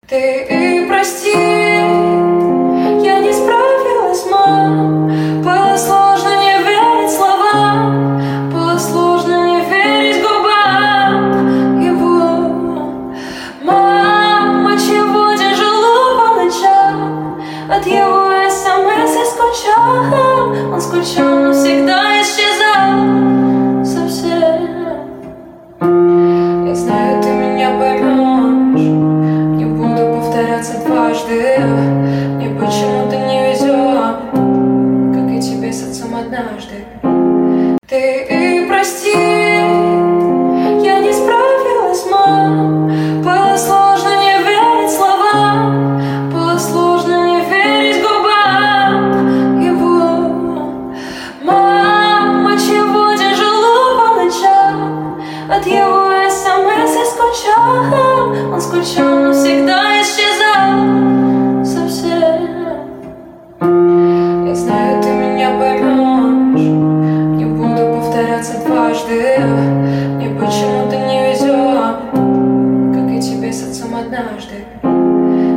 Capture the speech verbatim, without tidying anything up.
Ты и прости, я не справилась, мам. Было сложно не верить словам, было сложно не верить губам его. Мама, чего тяжело по ночам, от его смс я скучала. Он скучал, но всегда исчезал совсем. Я знаю, ты меня поймешь, не буду повторяться дважды. Мне почему-то не везет, как и тебе с отцом однажды. Ты и прости, я не справилась, мам. Было сложно не верить словам, было сложно не верить губам его. Мама, чего тяжело по ночам, от его смс я скучала. Он скучал, но всегда исчезал совсем. Я знаю, ты меня поймешь, не буду повторяться дважды.